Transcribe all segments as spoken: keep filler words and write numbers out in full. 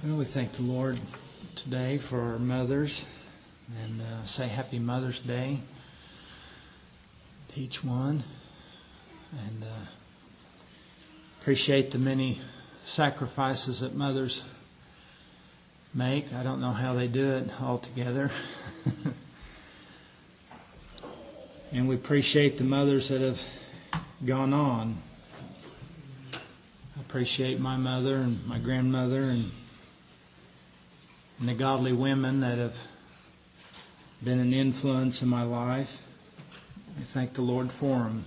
Well, we thank the Lord today for our mothers and uh, say Happy Mother's Day to each one. And uh, appreciate the many sacrifices that mothers make. I don't know how they do it all together. And we appreciate the mothers that have gone on. I appreciate my mother and my grandmother and, and the godly women that have been an influence in my life. I thank the Lord for them.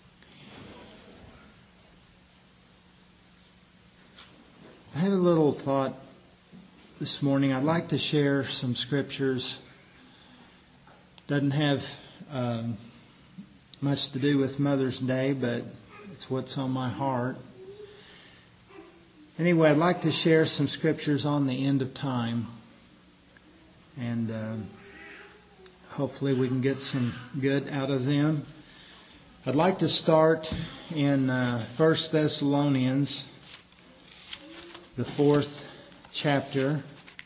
I had a little thought this morning. I'd like to share some scriptures. Doesn't have um, much to do with Mother's Day, but it's what's on my heart. Anyway, I'd like to share some scriptures on the end of time. And uh, hopefully we can get some good out of them. I'd like to start in uh, First Thessalonians, the fourth chapter.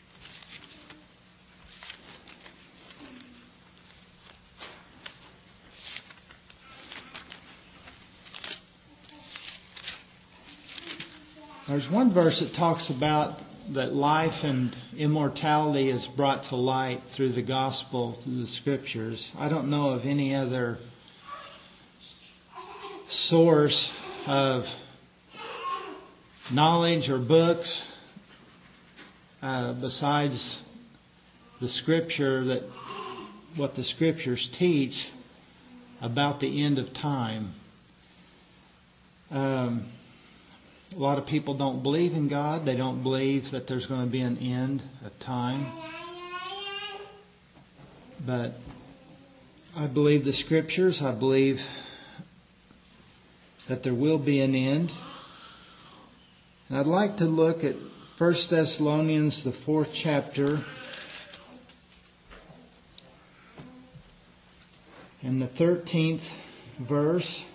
There's one verse that talks about that life and immortality is brought to light through the gospel, through the scriptures. I don't know of any other source of knowledge or books uh, besides the scripture, that what the scriptures teach about the end of time. Um, A lot of people don't believe in God. They don't believe that there's going to be an end of time. But I believe the scriptures. I believe that there will be an end. And I'd like to look at First Thessalonians, the fourth chapter, and the thirteenth verse.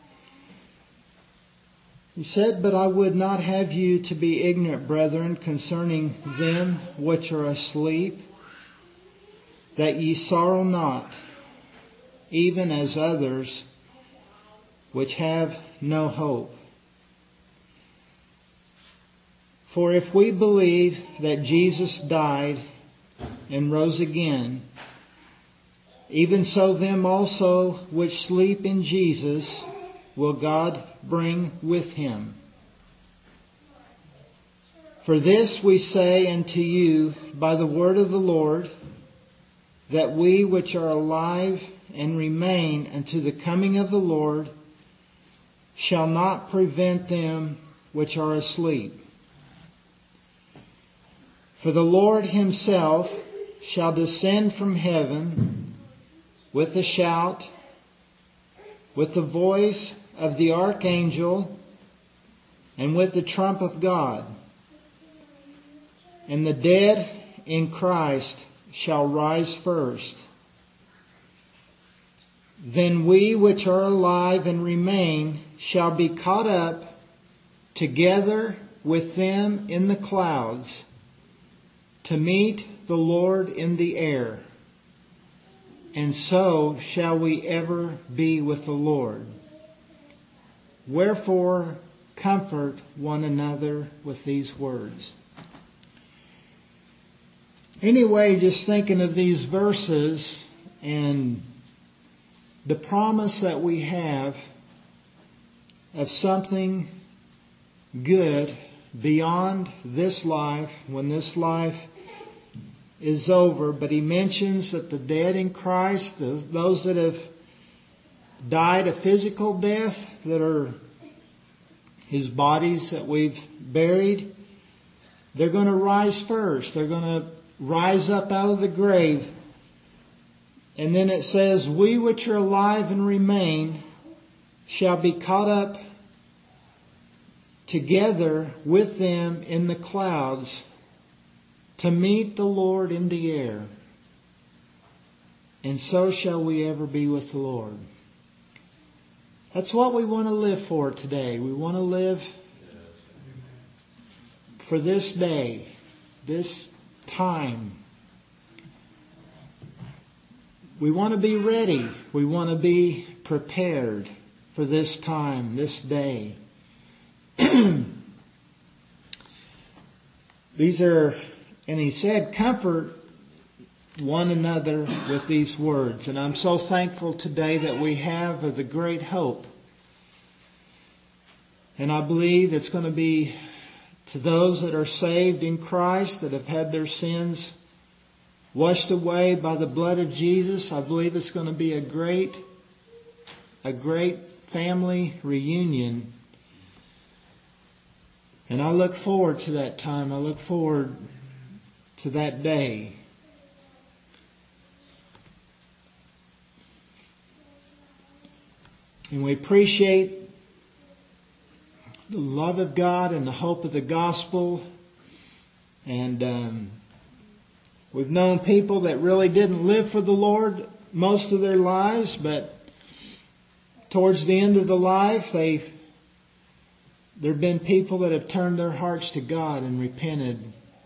He said, "But I would not have you to be ignorant, brethren, concerning them which are asleep, that ye sorrow not, even as others which have no hope. For if we believe that Jesus died and rose again, even so them also which sleep in Jesus will God bring with him. For this we say unto you by the word of the Lord, that we which are alive and remain unto the coming of the Lord shall not prevent them which are asleep. For the Lord himself shall descend from heaven with a shout, with the voice of the archangel, and with the trump of God. And the dead in Christ shall rise first. Then we which are alive and remain shall be caught up together with them in the clouds to meet the Lord in the air. And so shall we ever be with the Lord. Wherefore, comfort one another with these words." Anyway, just thinking of these verses and the promise that we have of something good beyond this life, when this life is over. But he mentions that the dead in Christ, those that have died a physical death, that are his bodies that we've buried, they're going to rise first. They're going to rise up out of the grave. And then it says, we which are alive and remain shall be caught up together with them in the clouds to meet the Lord in the air. And so shall we ever be with the Lord. That's what we want to live for today. We want to live for this day. this time. We want to be ready. We want to be prepared for this time, this day. These are, and he said, comfort one another with these words. And I'm so thankful today that we have the great hope. And I believe it's going to be to those that are saved in Christ, that have had their sins washed away by the blood of Jesus. I believe it's going to be a great, a great family reunion. And I look forward to that time. I look forward to that day. And we appreciate the love of God and the hope of the gospel. And um, we've known people that really didn't live for the Lord most of their lives, but towards the end of the life, they've there have been people that have turned their hearts to God and repented.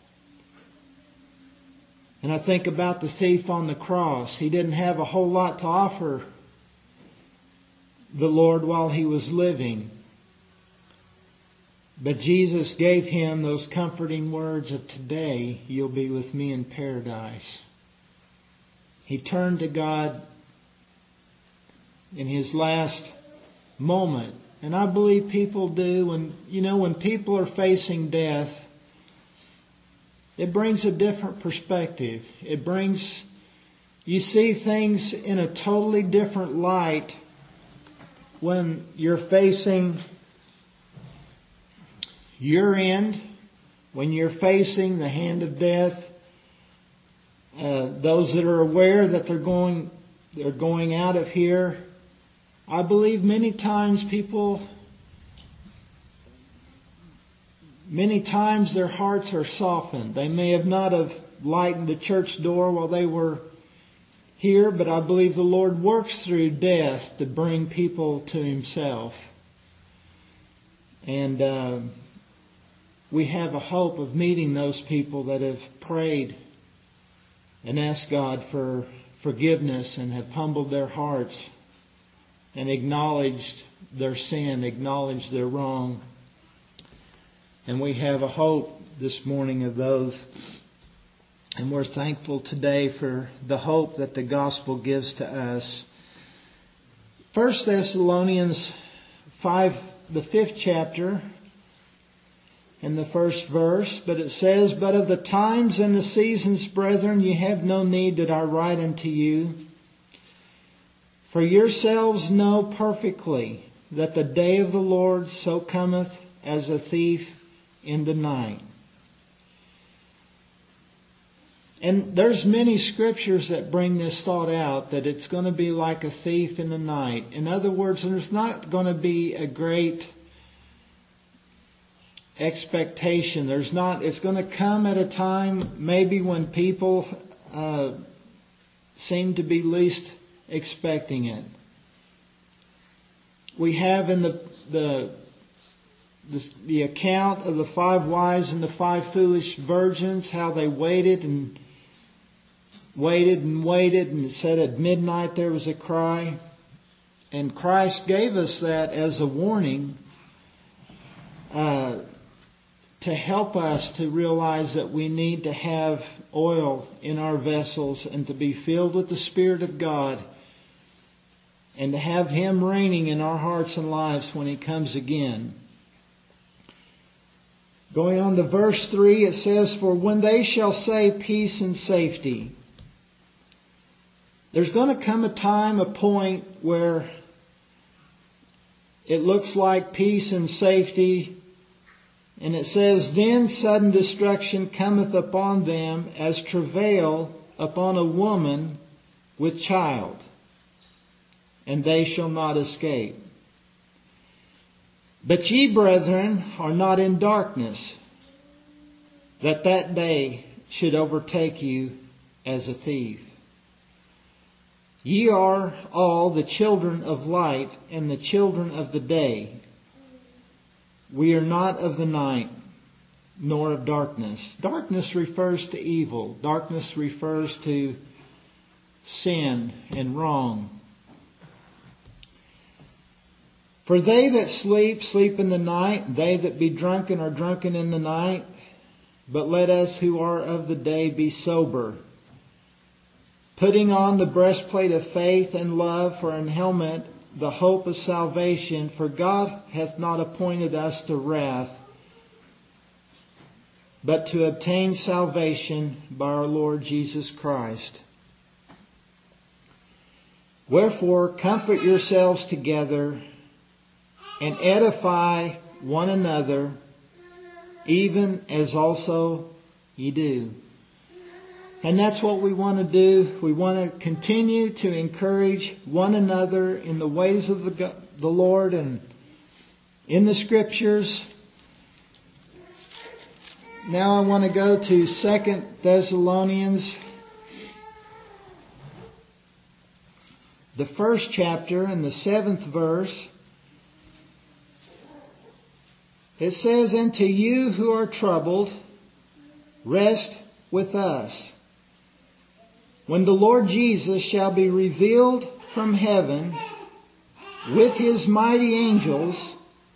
And I think about the thief on the cross. He didn't have a whole lot to offer the Lord while he was living. But Jesus gave him those comforting words of, today you'll be with me in paradise. He turned to God in his last moment. And I believe people do. When, you know, when people are facing death, it brings a different perspective. It brings, you see things in a totally different light when you're facing your end, when you're facing the hand of death. Uh, those that are aware that they're going, they're going out of here, I believe many times people, many times their hearts are softened. They may have not have lightened the church door while they were here, but I believe the Lord works through death to bring people to Himself. And uh, we have a hope of meeting those people that have prayed and asked God for forgiveness and have humbled their hearts and acknowledged their sin, acknowledged their wrong. And we have a hope this morning of those. And we're thankful today for the hope that the gospel gives to us. First Thessalonians five, the fifth chapter, and the first verse. But it says, but of the times and the seasons, brethren, ye have no need that I write unto you. For yourselves know perfectly that the day of the Lord so cometh as a thief in the night. And there's many scriptures that bring this thought out, that it's going to be like a thief in the night. In other words, there's not going to be a great expectation. There's not, it's going to come at a time maybe when people uh, seem to be least expecting it. We have in the the the, the account of the five wise and the five foolish virgins, how they waited and waited and waited, and it said at midnight there was a cry. And Christ gave us that as a warning uh, to help us to realize that we need to have oil in our vessels and to be filled with the Spirit of God, and to have Him reigning in our hearts and lives when He comes again. Going on to verse three, it says, for when they shall say peace and safety. There's going to come a time, a point where it looks like peace and safety. And it says, then sudden destruction cometh upon them as travail upon a woman with child, and they shall not escape. But ye, brethren, are not in darkness, that that day should overtake you as a thief. Ye are all the children of light and the children of the day. We are not of the night nor of darkness. Darkness refers to evil. Darkness refers to sin and wrong. For they that sleep, sleep in the night. They that be drunken are drunken in the night. But let us who are of the day be sober, putting on the breastplate of faith and love, for an helmet, the hope of salvation. For God hath not appointed us to wrath, but to obtain salvation by our Lord Jesus Christ. Wherefore, comfort yourselves together and edify one another, even as also ye do. And that's what we want to do. We want to continue to encourage one another in the ways of the, the Lord and in the Scriptures. Now I want to go to Second Thessalonians, the first chapter and the seventh verse. It says, "And to you who are troubled, rest with us, when the Lord Jesus shall be revealed from heaven with his mighty angels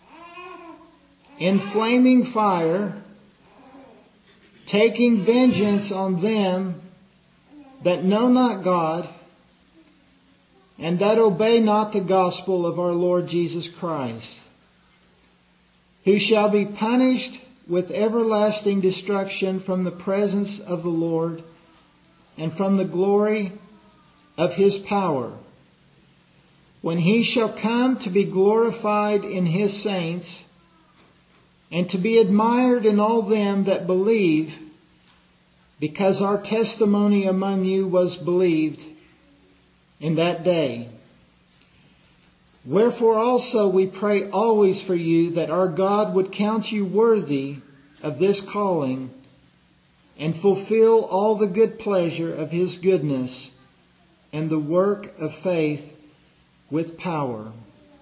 in flaming fire, taking vengeance on them that know not God, and that obey not the gospel of our Lord Jesus Christ, who shall be punished with everlasting destruction from the presence of the Lord and from the glory of his power, when he shall come to be glorified in his saints, and to be admired in all them that believe, because our testimony among you was believed in that day. Wherefore also we pray always for you, that our God would count you worthy of this calling, and fulfill all the good pleasure of his goodness, and the work of faith with power,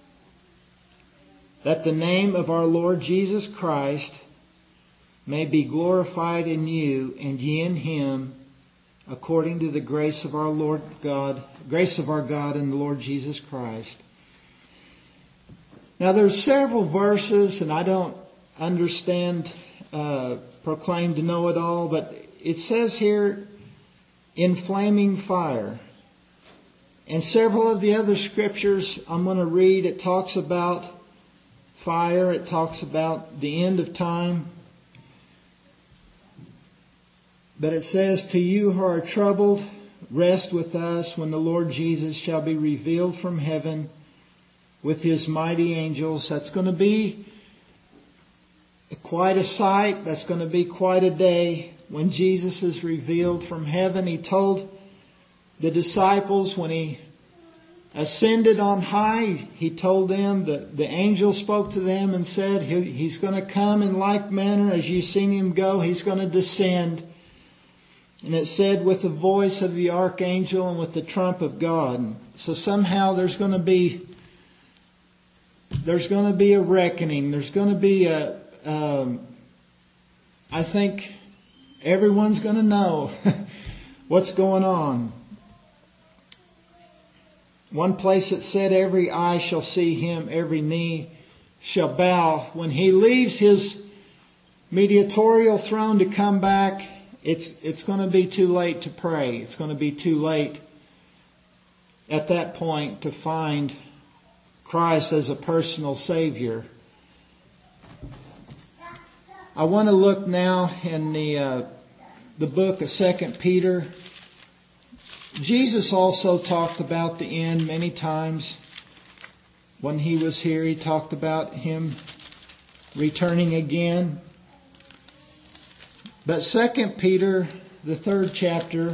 that the name of our Lord Jesus Christ may be glorified in you, and ye in him, according to the grace of our Lord God, grace of our God and the Lord Jesus Christ." Now there's several verses, and I don't understand, uh, proclaim to know it all, but it says here, in flaming fire. And several of the other scriptures I'm going to read, it talks about fire, it talks about the end of time. But it says, "To you who are troubled, rest with us, when the Lord Jesus shall be revealed from heaven with his mighty angels." That's going to be quite a sight. That's going to be quite a day when Jesus is revealed from heaven. He told the disciples when he ascended on high, he told them that the angel spoke to them and said, he's going to come in like manner as you've seen him go. He's going to descend. And it said, with the voice of the archangel and with the trump of God. So somehow there's going to be There's going to be a reckoning. There's going to be a, um, I think everyone's going to know what's going on. One place it said, every eye shall see him, every knee shall bow. When he leaves his mediatorial throne to come back, it's, it's going to be too late to pray. It's going to be too late at that point to find Christ as a personal Savior. I want to look now in the uh, the book of Second Peter. Jesus also talked about the end many times. When he was here, he talked about him returning again. But Second Peter, the third chapter,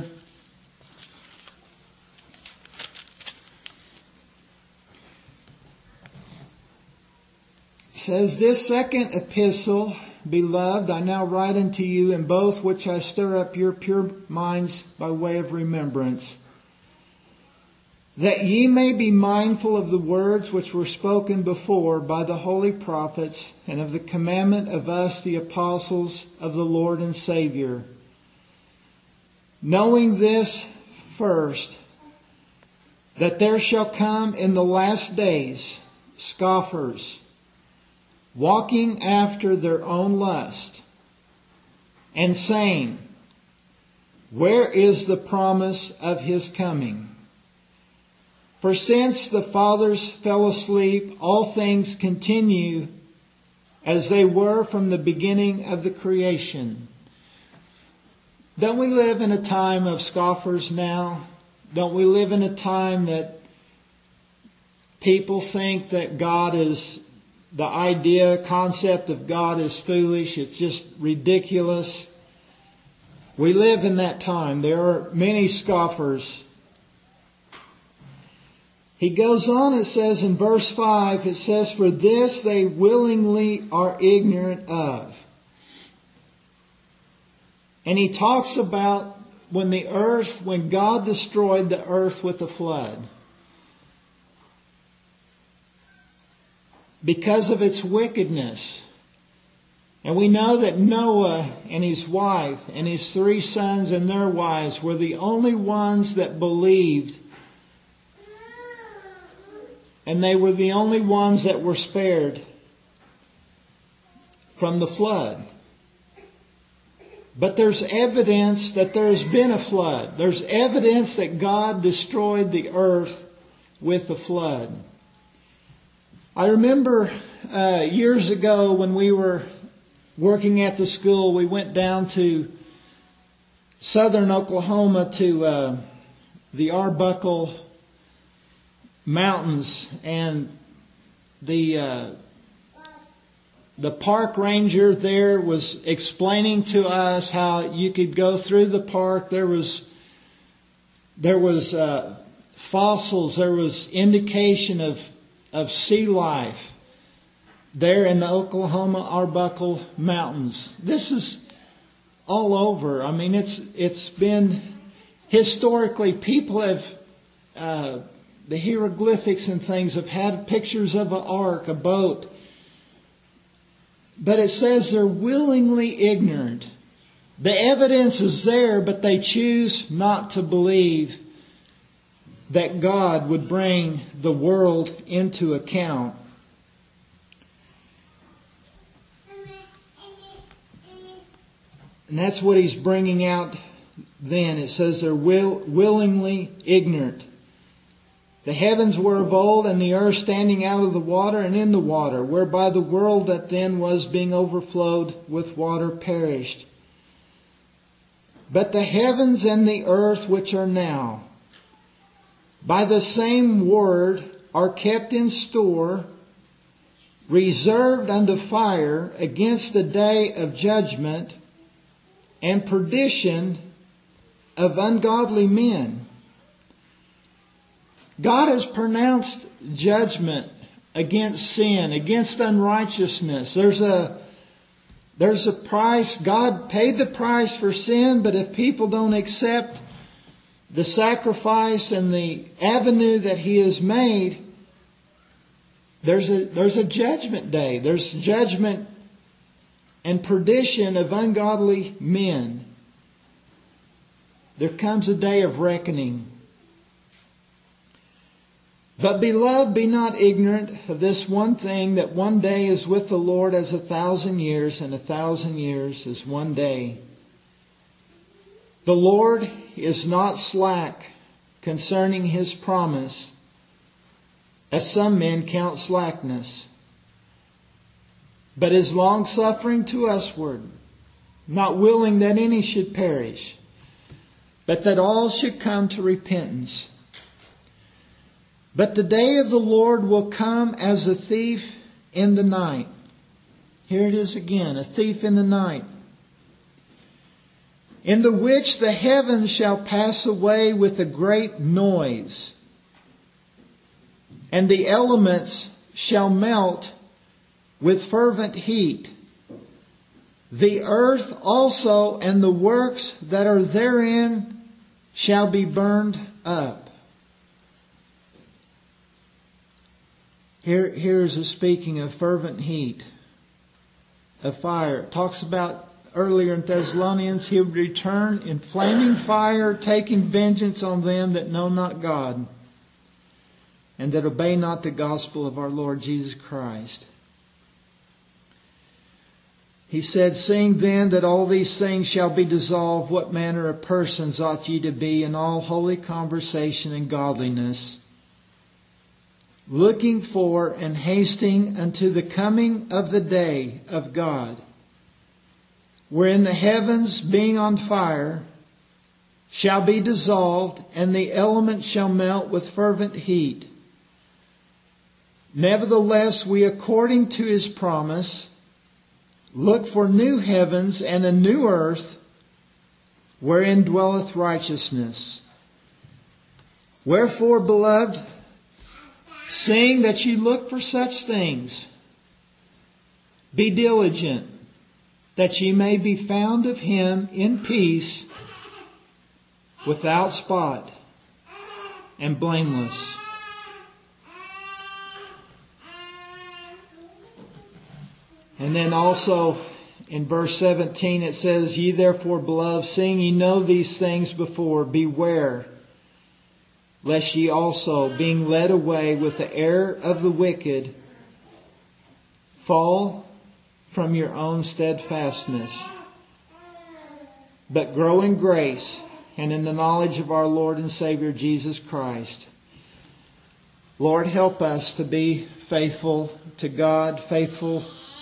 says, "This second epistle, beloved, I now write unto you, in both which I stir up your pure minds by way of remembrance, that ye may be mindful of the words which were spoken before by the holy prophets, and of the commandment of us the apostles of the Lord and Savior. Knowing this first, that there shall come in the last days scoffers, walking after their own lust, and saying, where is the promise of his coming? For since the fathers fell asleep, all things continue as they were from the beginning of the creation. Don't we live in a time of scoffers now? Don't we live in a time that people think that God is, the idea, concept of God is foolish, it's just ridiculous? We live in that time. There are many scoffers. He goes on, it says in verse five, it says, for this they willingly are ignorant of. And he talks about when the earth, when God destroyed the earth with a flood. Because of its wickedness. And we know that Noah and his wife and his three sons and their wives were the only ones that believed. And they were the only ones that were spared from the flood. But there's evidence that there has been a flood. There's evidence that God destroyed the earth with the flood. I remember uh, years ago when we were working at the school, we went down to southern Oklahoma to uh, the Arbuckle Mountains, and the uh, the park ranger there was explaining to us how you could go through the park. There was there was uh, fossils. There was indication of of sea life there in the Oklahoma Arbuckle Mountains. This is all over. I mean, it's it's been historically, people have uh, the hieroglyphics and things have had pictures of an ark, a boat. But it says they're willingly ignorant. The evidence is there, but they choose not to believe that God would bring the world into account. And that's what he's bringing out then. It says they're will, willingly ignorant. The heavens were of old, and the earth standing out of the water and in the water, whereby the world that then was being overflowed with water perished. But the heavens and the earth which are now, by the same word, are kept in store, reserved unto fire against the day of judgment and perdition of ungodly men. God has pronounced judgment against sin, against unrighteousness. There's a, there's a price. God paid the price for sin, but if people don't accept the sacrifice and the avenue that He has made, there's a, there's a judgment day. There's judgment and perdition of ungodly men. There comes a day of reckoning. But beloved, be not ignorant of this one thing, that one day is with the Lord as a thousand years, and a thousand years as one day. The Lord is not slack concerning His promise, as some men count slackness, but is longsuffering to usward, not willing that any should perish, but that all should come to repentance. But the day of the Lord will come as a thief in the night. Here it is again, a thief in the night. In the which the heavens shall pass away with a great noise, and the elements shall melt with fervent heat. The earth also and the works that are therein shall be burned up. Here, here is a speaking of fervent heat, of fire. It talks about earlier in Thessalonians, He would return in flaming fire, taking vengeance on them that know not God, and that obey not the gospel of our Lord Jesus Christ. He said, seeing then that all these things shall be dissolved, what manner of persons ought ye to be in all holy conversation and godliness, looking for and hasting unto the coming of the day of God, wherein the heavens, being on fire, shall be dissolved, and the elements shall melt with fervent heat. Nevertheless, we, according to His promise, look for new heavens and a new earth, wherein dwelleth righteousness. Wherefore, beloved, seeing that ye look for such things, be diligent, that ye may be found of Him in peace, without spot, and blameless. And then also in verse seventeen it says, ye therefore, beloved, seeing ye know these things before, beware, lest ye also, being led away with the error of the wicked, fall from your own steadfastness, but grow in grace and in the knowledge of our Lord and Savior Jesus Christ. Lord, help us to be faithful to God, faithful,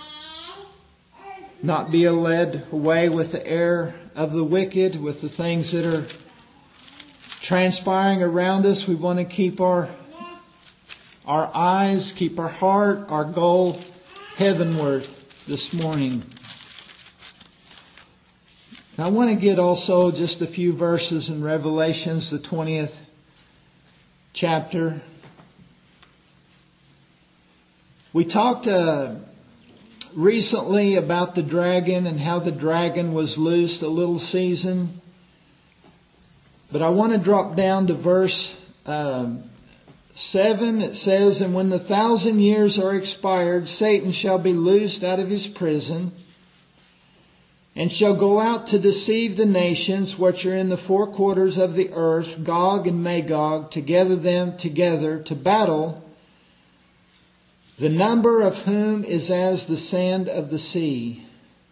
not be led away with the error of the wicked, with the things that are transpiring around us. We want to keep our our eyes, keep our heart, our goal heavenward this morning. Now I want to get also just a few verses in Revelations, the twentieth chapter. We talked uh, recently about the dragon and how the dragon was loosed a little season. But I want to drop down to verse um, seven. It says, and when the thousand years are expired, Satan shall be loosed out of his prison, and shall go out to deceive the nations which are in the four quarters of the earth, Gog and Magog, to gather them together to battle, the number of whom is as the sand of the sea.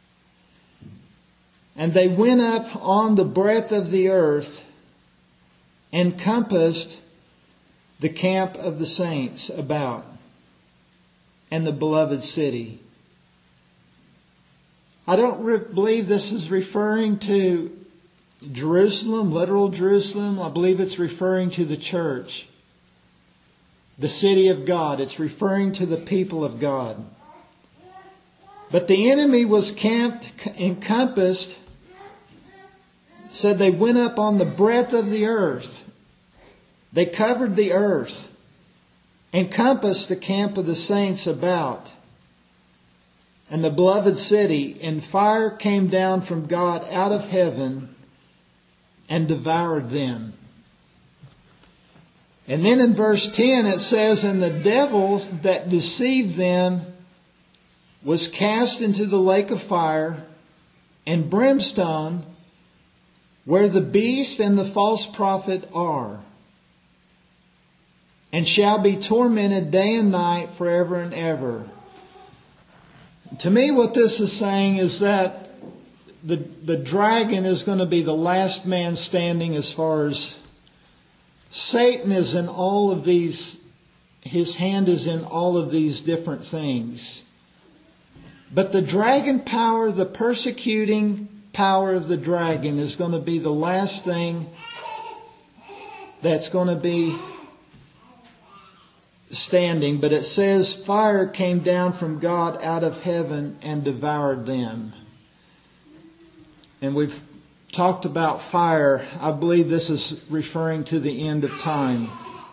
And they went up on the breadth of the earth, and compassed the camp of the saints about, and the beloved city. I don't re- believe this is referring to Jerusalem, literal Jerusalem. I believe it's referring to the church, the city of God. It's referring to the people of God. But the enemy was camped, encompassed, said they went up on the breadth of the earth. They covered the earth, encompassed the camp of the saints about, and the beloved city, and fire came down from God out of heaven and devoured them. And then in verse ten it says, and the devil that deceived them was cast into the lake of fire and brimstone, where the beast and the false prophet are, and shall be tormented day and night forever and ever. To me, what this is saying is that the, the dragon is going to be the last man standing, as far as Satan is in all of these, his hand is in all of these different things. But the dragon power, the persecuting power of the dragon, is going to be the last thing that's going to be standing. But it says fire came down from God out of heaven and devoured them. And we've talked about fire. I believe this is referring to the end of time.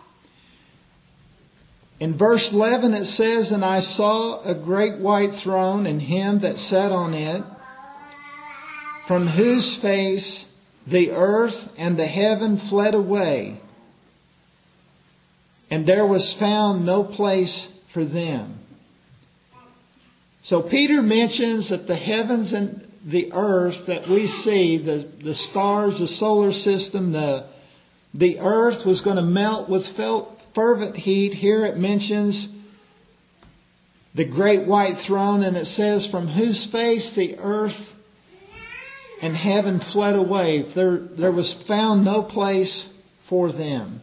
In verse eleven it says, and I saw a great white throne, and him that sat on it, from whose face the earth and the heaven fled away, and there was found no place for them. So Peter mentions that the heavens and the earth that we see, the, the stars, the solar system, the, the earth was going to melt with fervent heat. Here it mentions the great white throne, and it says, from whose face the earth and heaven fled away. There, there was found no place for them.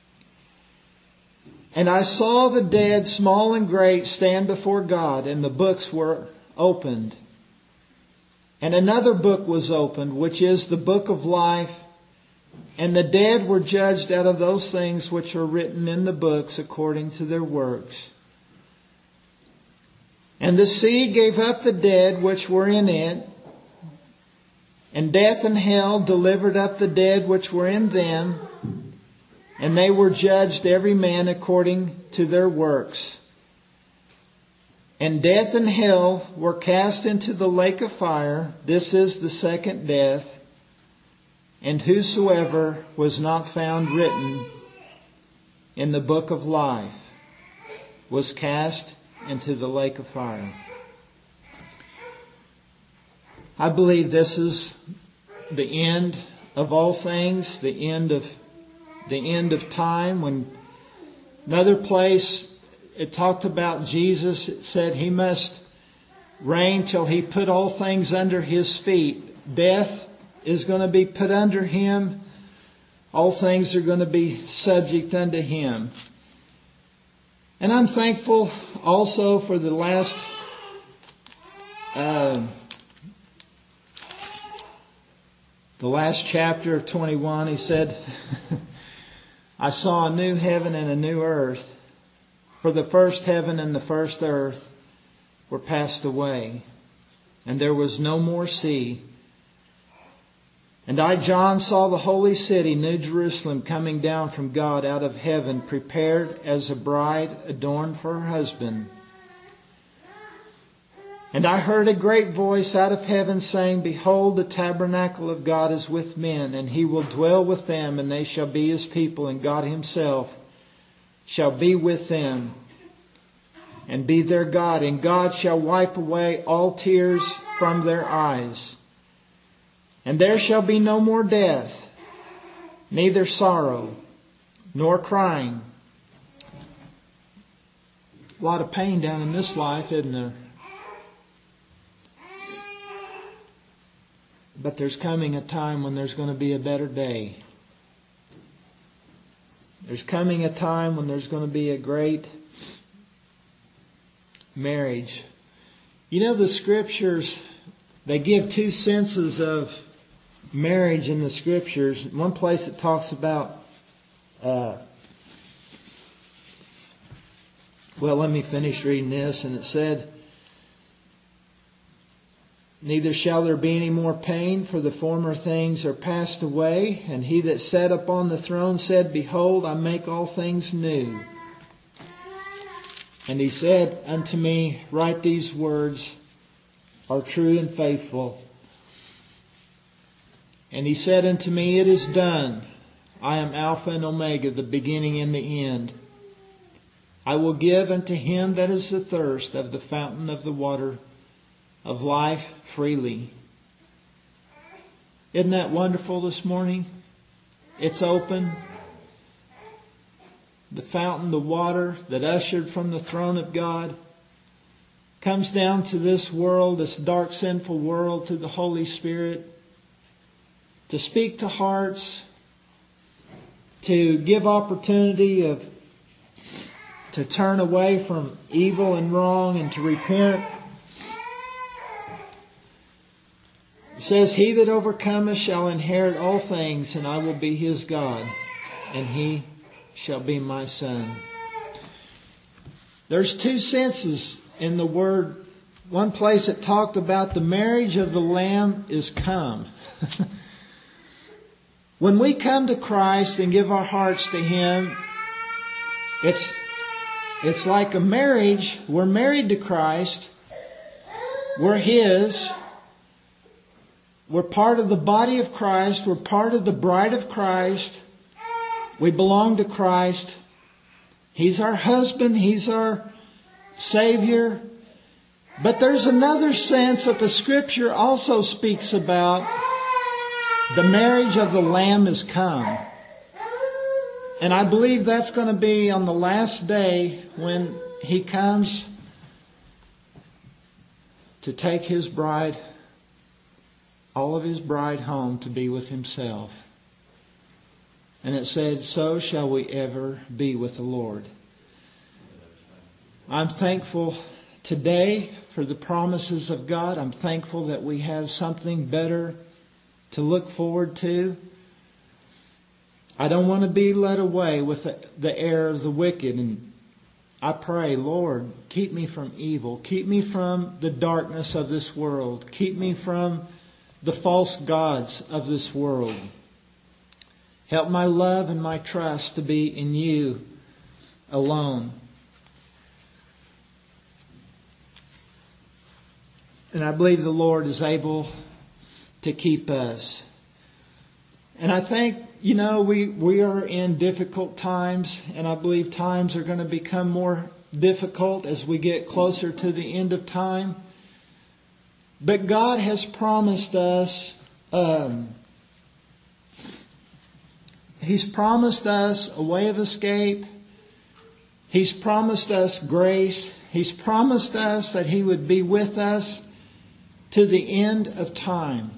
And I saw the dead, small and great, stand before God, and the books were opened. And another book was opened, which is the book of life. And the dead were judged out of those things which are written in the books according to their works. And the sea gave up the dead which were in it. And death and hell delivered up the dead which were in them. And they were judged every man according to their works. And death and hell were cast into the lake of fire. This is the second death. And whosoever was not found written in the book of life was cast into the lake of fire. I believe this is the end of all things, the end of the end of time. When another place it talked about Jesus, it said he must reign till he put all things under his feet. Death is going to be put under him. All things are going to be subject unto him. And I'm thankful also for the last uh, the last chapter of twenty-one. He said, I saw a new heaven and a new earth. For the first heaven and the first earth were passed away, and there was no more sea. And I, John, saw the holy city, New Jerusalem, coming down from God out of heaven, prepared as a bride adorned for her husband. And I heard a great voice out of heaven saying, Behold, the tabernacle of God is with men, and he will dwell with them, and they shall be his people, and God himself shall be with them and be their God. And God shall wipe away all tears from their eyes. And there shall be no more death, neither sorrow, nor crying. A lot of pain down in this life, isn't there? But there's coming a time when there's going to be a better day. There's coming a time when there's going to be a great marriage. You know, the scriptures, they give two senses of marriage in the scriptures. One place it talks about, uh, well, let me finish reading this. And it said, Neither shall there be any more pain, for the former things are passed away. And he that sat upon the throne said, Behold, I make all things new. And he said unto me, Write these words, are true and faithful. And he said unto me, It is done. I am Alpha and Omega, the beginning and the end. I will give unto him that is athirst of the fountain of the water of life freely. Isn't that wonderful this morning? It's open. The fountain, the water that ushered from the throne of God, comes down to this world, this dark, sinful world, to the Holy Spirit, to speak to hearts, to give opportunity of to turn away from evil and wrong and to repent. It says, He that overcometh shall inherit all things, and I will be his God, and he shall be my son. There's two senses in the word. One place it talked about the marriage of the Lamb is come. When we come to Christ and give our hearts to him, it's it's like a marriage. We're married to Christ. We're his. We're part of the body of Christ. We're part of the bride of Christ. We belong to Christ. He's our husband. He's our Savior. But there's another sense that the Scripture also speaks about. The marriage of the Lamb is come. And I believe that's going to be on the last day when He comes to take His bride, all of His bride home to be with Himself. And it said, so shall we ever be with the Lord. I'm thankful today for the promises of God. I'm thankful that we have something better to look forward to. I don't want to be led away with the, the error of the wicked. And I pray, Lord, keep me from evil. Keep me from the darkness of this world. Keep me from the false gods of this world. Help my love and my trust to be in You alone. And I believe the Lord is able to keep us. And I think, you know, we, we are in difficult times, and I believe times are going to become more difficult as we get closer to the end of time. But God has promised us, um, He's promised us a way of escape. He's promised us grace. He's promised us that He would be with us to the end of time.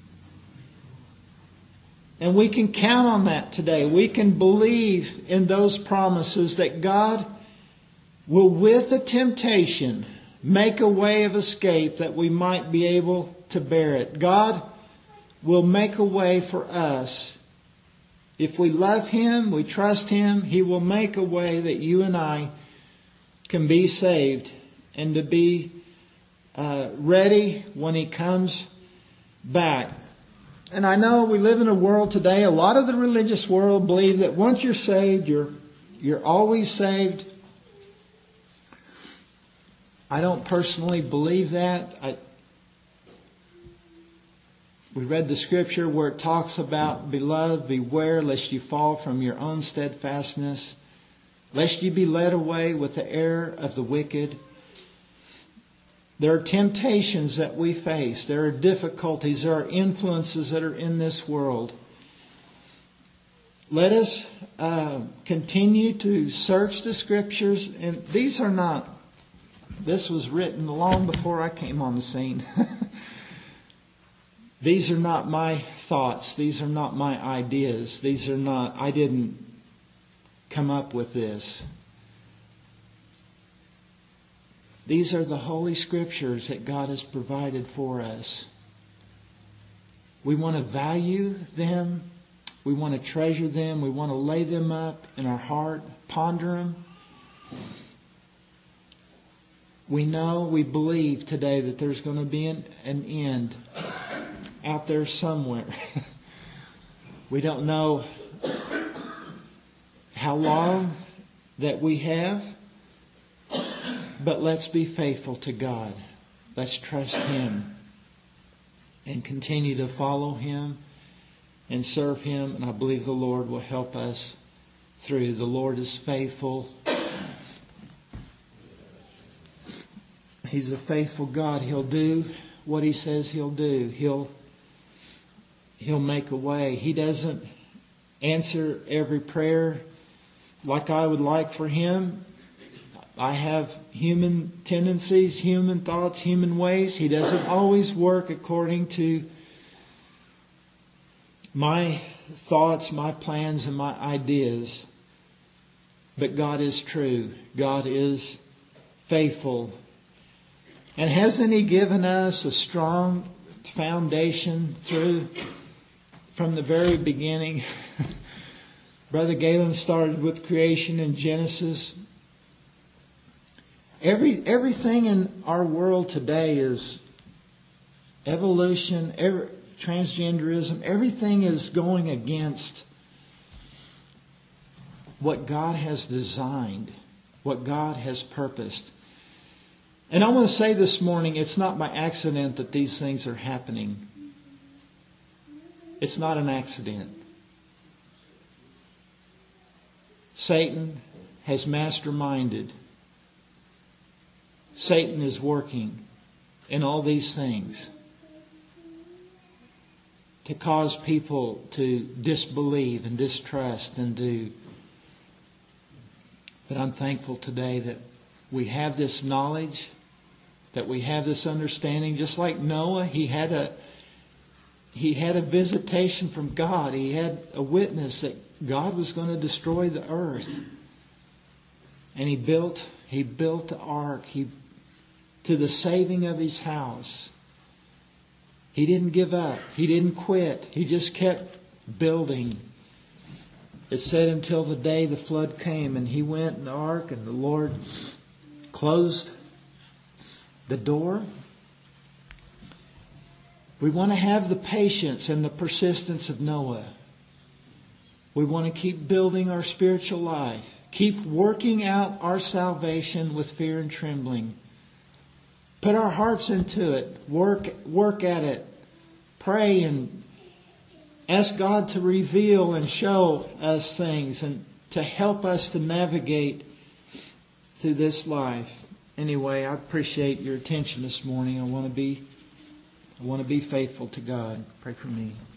And we can count on that today. We can believe in those promises that God will, with the temptation, make a way of escape that we might be able to bear it. God will make a way for us. If we love Him, we trust Him, He will make a way that you and I can be saved and to be uh, ready when He comes back. And I know we live in a world today, a lot of the religious world believe that once you're saved, you're you're always saved. I don't personally believe that. I, we read the Scripture where it talks about, beloved, beware lest you fall from your own steadfastness, lest you be led away with the error of the wicked. There are temptations that we face. There are difficulties. There are influences that are in this world. Let us uh, continue to search the Scriptures. And these are not, this was written long before I came on the scene. These are not my thoughts. These are not my ideas. These are not, I didn't come up with this. These are the Holy Scriptures that God has provided for us. We want to value them. We want to treasure them. We want to lay them up in our heart, ponder them. We know, we believe today that there's going to be an, an end out there somewhere. We don't know how long that we have. But let's be faithful to God. Let's trust Him and continue to follow Him and serve Him. And I believe the Lord will help us through. The Lord is faithful. He's a faithful God. He'll do what He says He'll do. He'll, He'll make a way. He doesn't answer every prayer like I would like for Him. I have human tendencies, human thoughts, human ways. He doesn't always work according to my thoughts, my plans, and my ideas. But God is true. God is faithful. And hasn't He given us a strong foundation through, from the very beginning? Brother Galen started with creation in Genesis. Every everything in our world today is evolution, every, transgenderism. Everything is going against what God has designed, what God has purposed. And I want to say this morning, it's not by accident that these things are happening. It's not an accident. Satan has masterminded Satan is working in all these things to cause people to disbelieve and distrust and do. But I'm thankful today that we have this knowledge, that we have this understanding. Just like Noah, he had a he had a visitation from God. He had a witness that God was going to destroy the earth. And he built he built the ark he to the saving of his house. He didn't give up. He didn't quit. He just kept building. It said until the day the flood came, and he went in the ark, and the Lord closed the door. We want to have the patience and the persistence of Noah. We want to keep building our spiritual life. Keep working out our salvation with fear and trembling. Put our hearts into it. Work, work at it. Pray and ask God to reveal and show us things and to help us to navigate through this life. Anyway, I appreciate your attention this morning. I want to be, I want to be faithful to God. Pray for me.